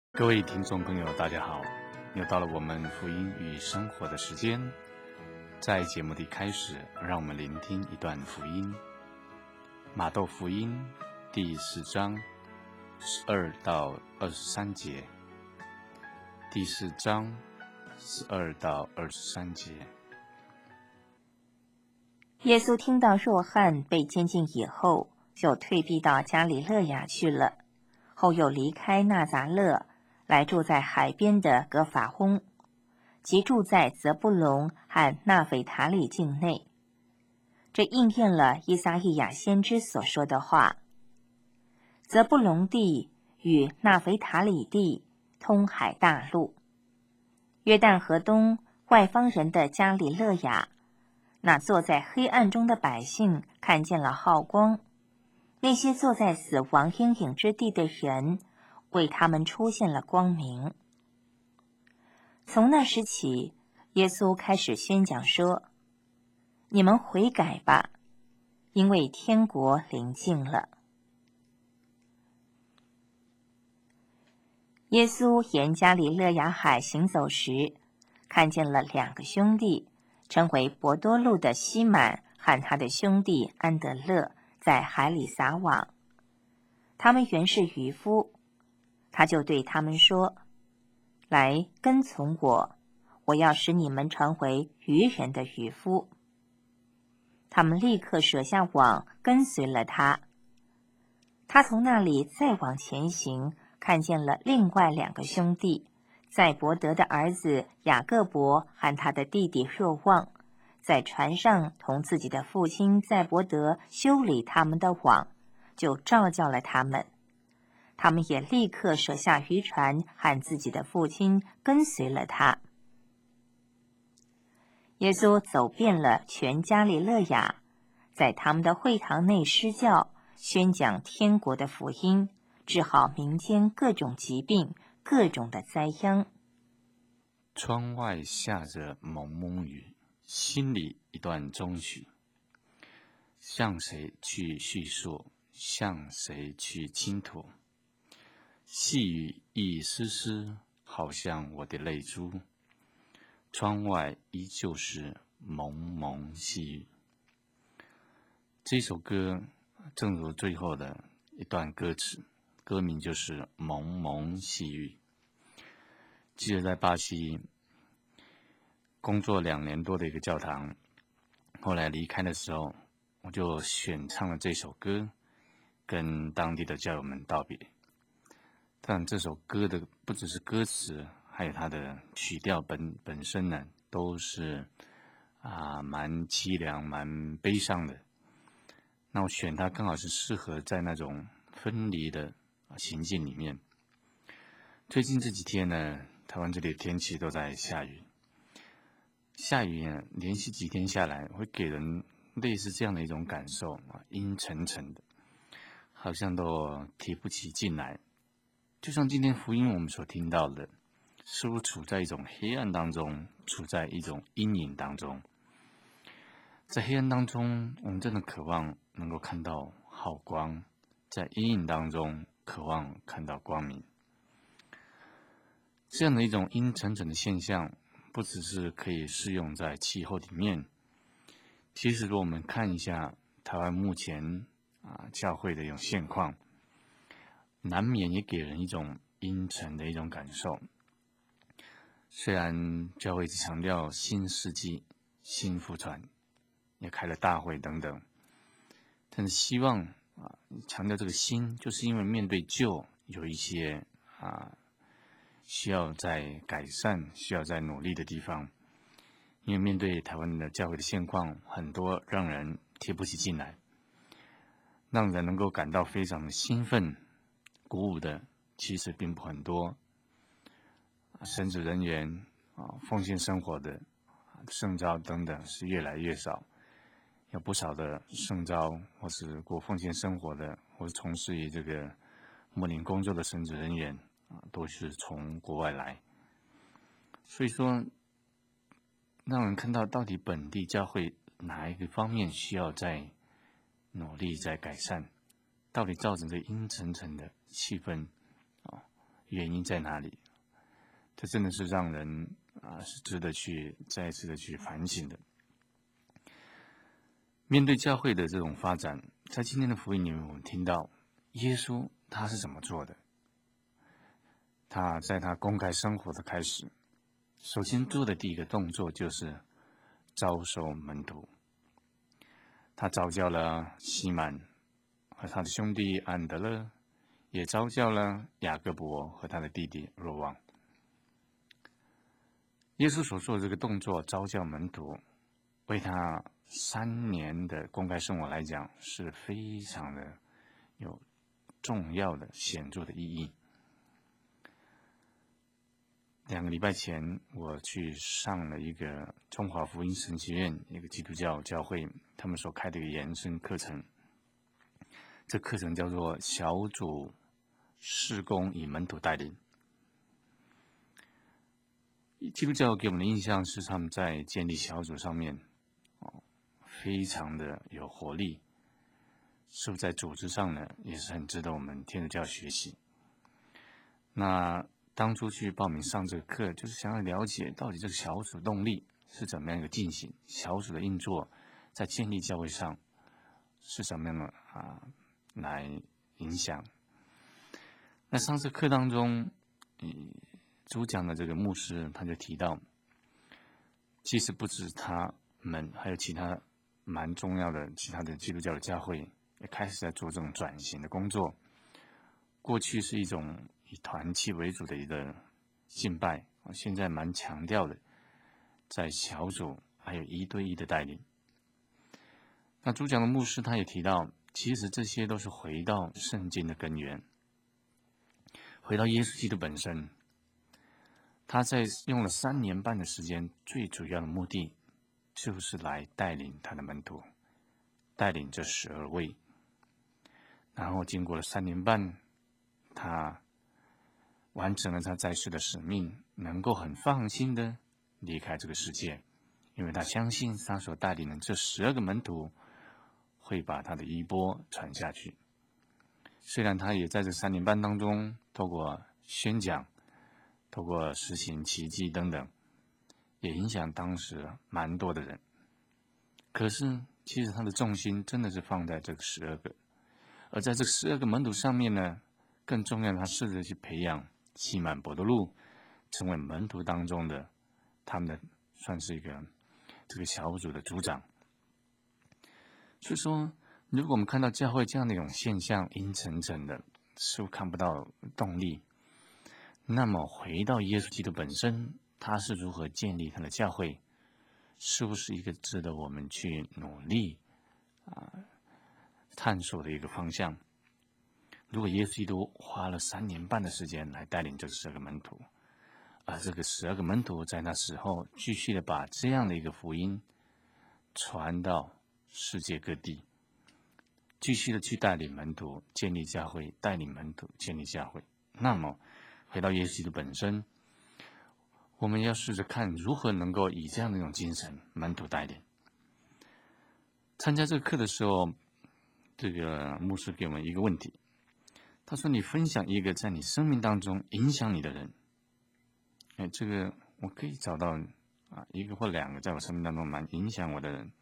各位听众朋友，大家好！又到了我们福音与生活的时间。在节目的开始，让我们聆听一段福音。马窦福音第4章12到23节。第4章12到23节。 耶稣听到若翰被监禁以后，就退避到加里肋亚去了，后又离开纳匝勒，来住在海边的葛法翁，即住在泽布隆和纳斐塔里境内。这应验了以撒意亚先知所说的话：泽布隆地与纳斐塔里地通海大路，约旦河东外方人的加里肋亚，那坐在黑暗中的百姓看见了浩光，那些坐在死亡阴影之地的人，为他们出现了光明。从那时起，耶稣开始宣讲说：你们悔改吧，因为天国临近了。耶稣沿加里肋亚海行走时，看见了2个兄弟，称为伯多禄的西满和他的兄弟安德勒，在海里撒网。他们原是渔夫，他就对他们说：来跟从我，我要使你们成为渔人的渔夫。他们立刻舍下网，跟随了他。他从那里再往前行，看见了另外2个兄弟，载伯德的儿子雅各伯和他的弟弟若望，在船上同自己的父亲载伯德修理他们的网，就召叫了他们。他们也立刻舍下渔船和自己的父亲，跟随了他。耶稣走遍了全加里肋亚，在他们的会堂内施教，宣讲天国的福音，治好民间各种疾病、各种的灾殃。 窗外下着蒙蒙雨，心里一段终曲。向谁去叙述？向谁去倾吐？细雨一丝丝，好像我的泪珠。窗外依旧是蒙蒙细雨。这首歌正如最后的一段歌词，歌名就是蒙蒙细雨。记得在巴西工作2年多的一个教堂，后来离开的时候，我就选唱了这首歌，跟当地的教友们道别。但这首歌的不只是歌词，还有它的曲调本身呢，都是蛮凄凉、蛮悲伤的。那我选它刚好是适合在那种分离的情境里面。最近这几天呢，台湾这里的天气都在下雨。下雨呢，连续几天下来，会给人类似这样的一种感受阴沉沉的，好像都提不起劲来。就像今天福音我们所听到的，似乎处在一种黑暗当中，处在一种阴影当中。在黑暗当中，我们真的渴望能够看到好光；在阴影当中，渴望看到光明。这样的一种阴沉沉的现象，不只是可以适用在气候里面。其实，如果我们看一下台湾目前教会的一种现况，难免也给人一种阴沉的一种感受。虽然教会一直强调新世纪、新福传，也开了大会等等，但是希望强调这个新，就是因为面对旧有一些需要在改善、需要在努力的地方。因为面对台湾的教会的现况，很多让人提不起劲来，让人能够感到非常的兴奋、鼓舞的，其实并不很多。神职人员奉献生活的圣召等等是越来越少，有不少的圣召或是过奉献生活的，或是从事于这个牧灵工作的神职人员都是从国外来。所以说，让人看到到底本地教会哪一个方面需要在努力在改善，到底造成这阴沉沉的气氛原因在哪里？这真的是让人是值得去再一次的去反省的。面对教会的这种发展，在今天的福音里面，我们听到耶稣他是怎么做的。他在他公开生活的开始，首先做的第一个动作就是招收门徒。他召叫了西满和他的兄弟安德勒，也召叫了雅各伯和他的弟弟若望。耶稣所做的这个动作，召叫门徒，为他3年的公开生活来讲，是非常的有重要的、显著的意义。2个礼拜前，我去上了一个中华福音神学院一个基督教教会他们所开的一个延伸课程。这课程叫做小组事工与门徒带领。基督教给我们的印象是他们在建立小组上面非常的有活力，是不是在组织上呢也是很值得我们天主教学习。那当初去报名上这个课，就是想要了解到底这个小组动力是怎么样一个进行，小组的运作在建立教会上是怎么样的来影响。那上次课当中，主讲的这个牧师他就提到，其实不止他们，还有其他蛮重要的其他的基督教的教会也开始在做这种转型的工作。过去是一种以团契为主的一个敬拜，现在蛮强调的在小组还有1对1的带领。那主讲的牧师他也提到，其实这些都是回到圣经的根源，回到耶稣基督本身。他在用了3年半的时间，最主要的目的就是来带领他的门徒，带领这12位。然后经过了3年半，他完成了他在世的使命，能够很放心的离开这个世界，因为他相信他所带领的这12个门徒会把他的衣钵传下去。虽然他也在这3年半当中，透过宣讲，透过实行奇迹等等，也影响当时蛮多的人。可是其实他的重心真的是放在这个12个，而在这12个门徒上面呢，更重要的，他试着去培养西满伯多禄成为门徒当中的他们的算是一个这个小组的组长。所以说，如果我们看到教会这样的一种现象，阴沉沉的，似乎看不到动力，那么回到耶稣基督本身，他是如何建立他的教会，是不是一个值得我们去努力探索的一个方向？如果耶稣基督花了3年半的时间来带领这12个门徒，而这个12个门徒在那时候继续的把这样的一个福音传到世界各地，继续的去带领门徒建立教会，带领门徒建立教会，那么回到耶稣基督本身，我们要试着看如何能够以这样的一种精神门徒带领。参加这个课的时候，这个牧师给我们一个问题，他说，你分享一个在你生命当中影响你的人。这个我可以找到1个或2个在我生命当中蛮影响我的人。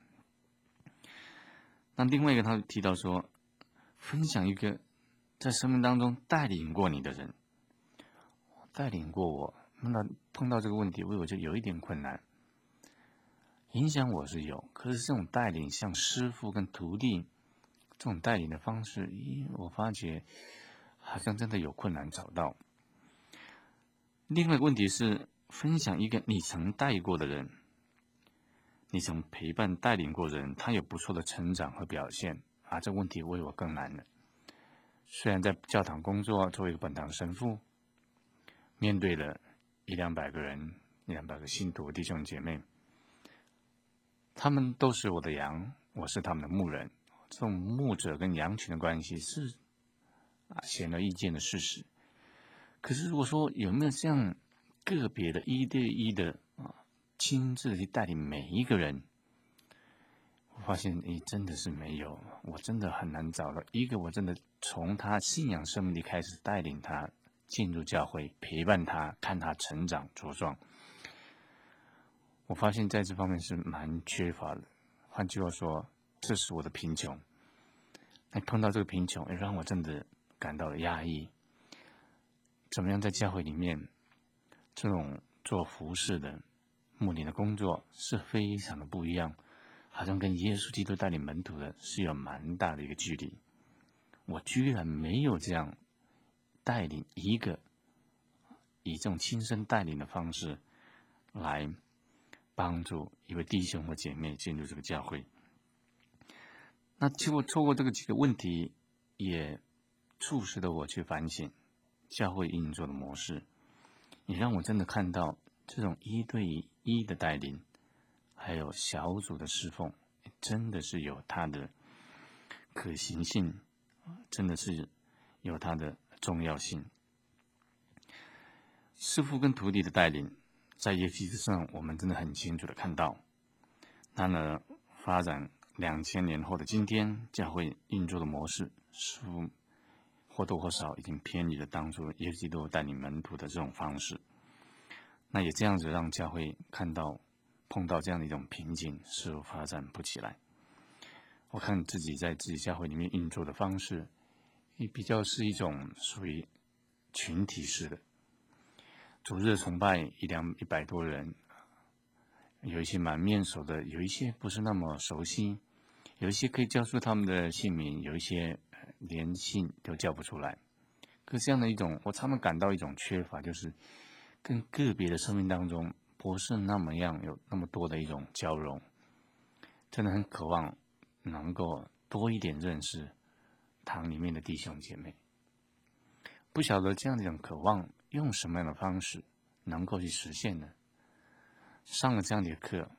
那另外一个他提到说，分享一个在生命当中带领过你的人。带领过我，碰到这个问题我就有一点困难。影响我是有，可是这种带领像师傅跟徒弟这种带领的方式，我发觉好像真的有困难找到。另外一个问题是，分享一个你曾带过的人，你曾陪伴带领过人，他有不错的成长和表现这个问题为我更难了。虽然在教堂工作，作为一个本堂神父，面对了100-200个人，100-200个信徒弟兄姐妹，他们都是我的羊，我是他们的牧人。这种牧者跟羊群的关系是显而易见的事实。可是如果说有没有这样个别的1对1的亲自去带领每一个人，我发现真的是没有，我真的很难找到一个我真的从他信仰生命里开始带领他进入教会，陪伴他，看他成长茁壮。我发现在这方面是蛮缺乏的。换句话说，这是我的贫穷。那碰到这个贫穷，也让我真的感到了压抑。怎么样在教会里面，这种做服侍的牧灵的工作是非常的不一样，好像跟耶稣基督带领门徒的是有蛮大的一个距离。我居然没有这样带领一个以这种亲身带领的方式来帮助一位弟兄或姐妹进入这个教会。那结果透过这个几个问题，也促使了我去反省教会运作的模式，也让我真的看到这种1对1的带领，还有小组的侍奉，真的是有它的可行性，真的是有它的重要性。师父跟徒弟的带领，在耶稣之上，我们真的很清楚的看到，它呢发展2000年后的今天，教会运作的模式，似乎或多或少已经偏离了当初耶稣基督带领门徒的这种方式。那也这样子让教会看到碰到这样的一种瓶颈，似乎发展不起来。我看自己在自己教会里面运作的方式，也比较是一种属于群体式的。主日崇拜100多人，有一些蛮面熟的，有一些不是那么熟悉，有一些可以叫出他们的姓名，有一些连姓都叫不出来。可是这样的一种，我常常感到一种缺乏，就是跟个别的生命当中不是那么样有那么多的一种交融，真的很渴望能够多一点认识堂里面的弟兄姐妹。不晓得这样的一种渴望用什么样的方式能够去实现呢？上了这样的课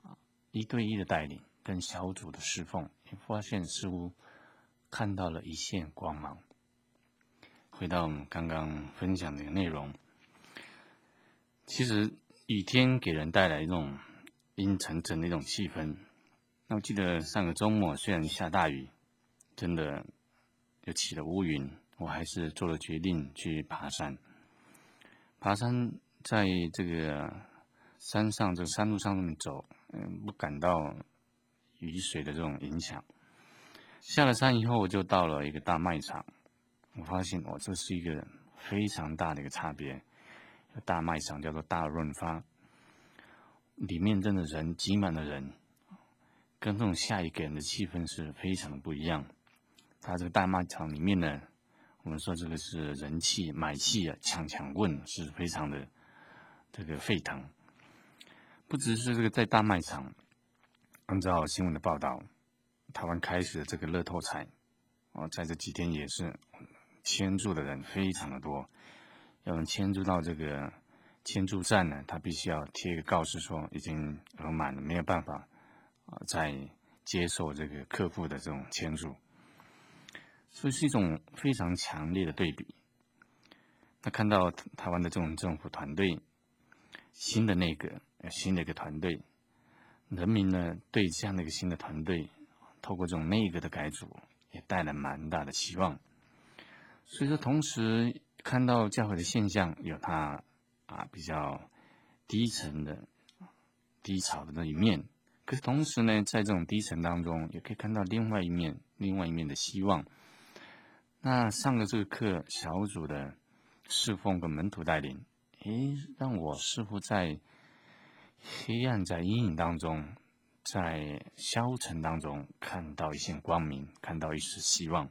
，1对1的带领跟小组的侍奉，你发现似乎看到了一线光芒。回到我们刚刚分享的内容，其实雨天给人带来一种阴沉沉的一种气氛。那我记得上个周末虽然下大雨，真的又起了乌云，我还是做了决定去爬山。爬山在这个山上，这个山路上面走，不感到雨水的这种影响。下了山以后，我就到了一个大卖场，我发现这是一个非常大的一个差别。大卖场叫做大润发，里面真的人挤满了人，跟这种下雨给人的气氛是非常的不一样。它这个大卖场里面呢，我们说这个是人气买气啊，抢棍是非常的这个沸腾。不只是这个在大卖场，按照新闻的报道，台湾开始的这个乐透彩，在这几天也是签注的人非常的多。要能签注到这个签注站呢，他必须要贴一个告示说已经额满了，没有办法再接受这个客户的这种签注，所以是一种非常强烈的对比。那看到台湾的这种政府团队，新的一个团队，人民呢对这样的一个新的团队，透过这种内阁的改组，也带来蛮大的期望。所以说，同时看到教会的现象有它比较低沉的低潮的那一面，可是同时呢，在这种低沉当中，也可以看到另外一面的希望。那上了这个课，小组的侍奉跟门徒带领，让我似乎在黑暗、在阴影当中，在消沉当中看到一线光明，看到一丝希望。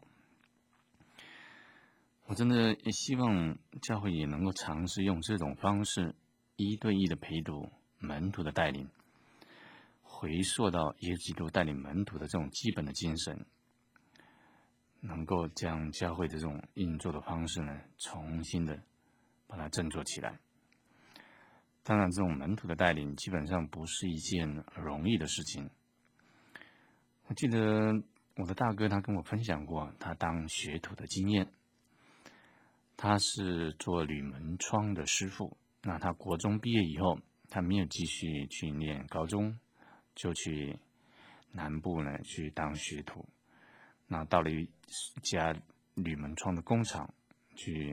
我真的也希望教会也能够尝试用这种方式，1对1的陪读门徒的带领，回溯到耶稣基督带领门徒的这种基本的精神，能够将教会的这种运作的方式呢，重新的把它振作起来。当然，这种门徒的带领基本上不是一件容易的事情。我记得我的大哥他跟我分享过他当学徒的经验。他是做铝门窗的师傅，那他国中毕业以后，他没有继续去念高中，就去南部呢去当学徒。那到了一家铝门窗的工厂去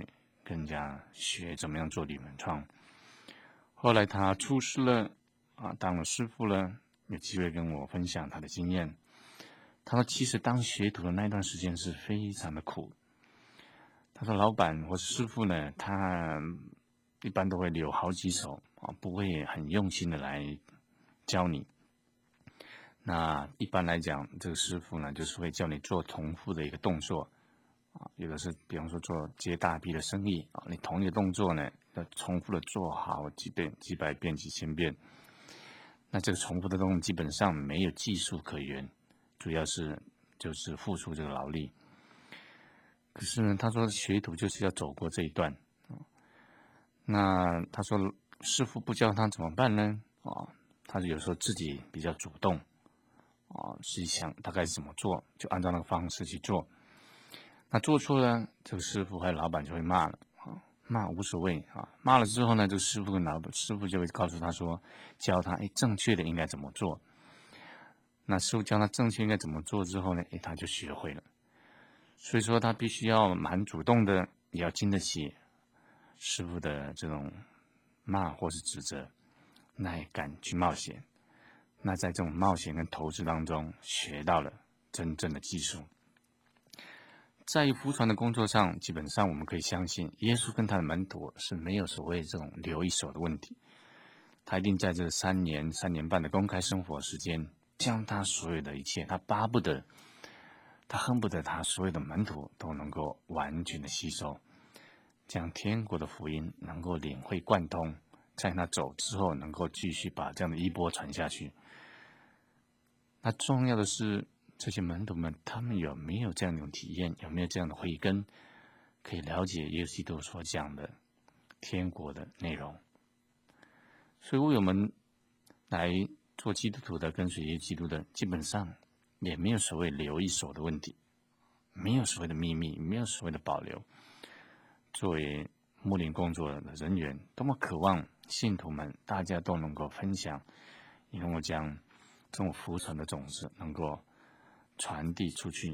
跟人家学怎么样做铝门窗。后来他出师了当了师傅了，有机会跟我分享他的经验。他说其实当学徒的那段时间是非常的苦。他说老板或师傅呢，他一般都会留好几手不会很用心的来教你。那一般来讲，这个师傅呢，就是会叫你做重复的一个动作有的是比方说做接大批的生意你同一个动作呢，要重复的做好几遍、几百遍、几千遍。那这个重复的动作基本上没有技术可言，主要是就是付出这个劳力。可是呢，他说学徒就是要走过这一段那他说师傅不教他怎么办呢？他有时候自己比较主动自己想大概是怎么做，就按照那个方式去做。那做错了，这个师傅还有老板就会骂了骂无所谓骂了之后呢，这个师傅就会告诉他说，教他正确的应该怎么做。那师傅教他正确应该怎么做之后呢，他就学会了。所以说他必须要蛮主动的，也要经得起师傅的这种骂或是指责，那也敢去冒险。那在这种冒险跟投资当中，学到了真正的技术。在于福传的工作上，基本上我们可以相信，耶稣跟他的门徒是没有所谓这种留一手的问题。他一定在这3年、3年半的公开生活时间，将他所有的一切，他恨不得他所有的门徒都能够完全的吸收，将天国的福音能够领会贯通，在他走之后能够继续把这样的衣钵传下去。那重要的是，这些门徒们他们有没有这样的体验，有没有这样的慧根，可以了解耶稣基督所讲的天国的内容。所以为我们来做基督徒的，跟随耶稣基督的，基本上也没有所谓留一手的问题，没有所谓的秘密，没有所谓的保留。作为牧灵工作的人员，多么渴望信徒们大家都能够分享，也能够将这种福传的种子能够传递出去。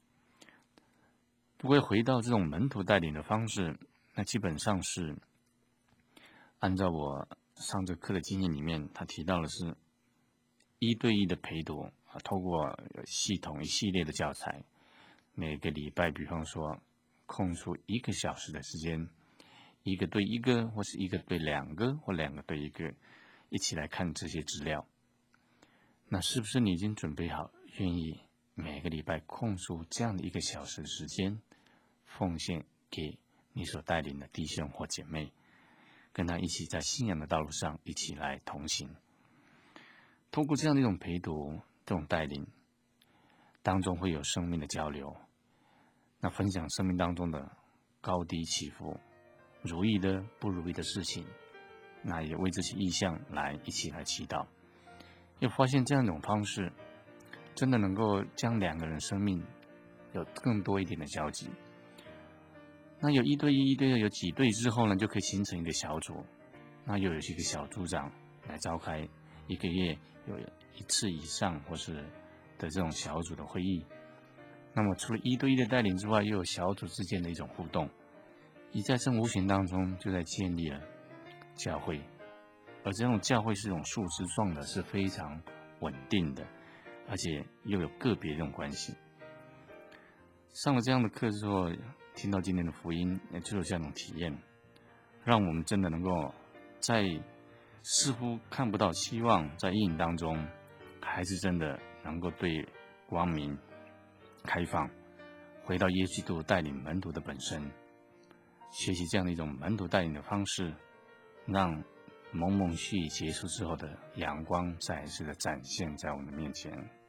不过回到这种门徒带领的方式，那基本上是按照我上这课的经验里面，他提到的是1对1的陪读透过系统一系列的教材，每个礼拜比方说空出1个小时的时间，1个对1个，或是1个对2个，或2个对1个，一起来看这些资料。那是不是你已经准备好，愿意每个礼拜空出这样的1个小时的时间，奉献给你所带领的弟兄或姐妹，跟他一起在信仰的道路上一起来同行。通过这样的一种陪读，这种带领当中会有生命的交流，那分享生命当中的高低起伏，如意的不如意的事情，那也为这些意向来一起来祈祷。又发现这样一种方式真的能够将2个人生命有更多一点的交集。那有1对1、1对2，有几对之后呢，就可以形成一个小组，那又有一个小组长来召开1个月有1次以上或是的这种小组的会议。那么除了1对1的带领之外，又有小组之间的一种互动，一在这无形当中就在建立了教会。而这种教会是一种树枝状的，是非常稳定的，而且又有个别这种关系。上了这样的课之后，听到今天的福音，也就有这样一种体验，让我们真的能够在似乎看不到希望，在阴影当中，还是真的能够对光明开放，回到耶稣基督带领门徒的本身，学习这样的一种门徒带领的方式，让蒙蒙絮结束之后的阳光再次的展现在我们的面前。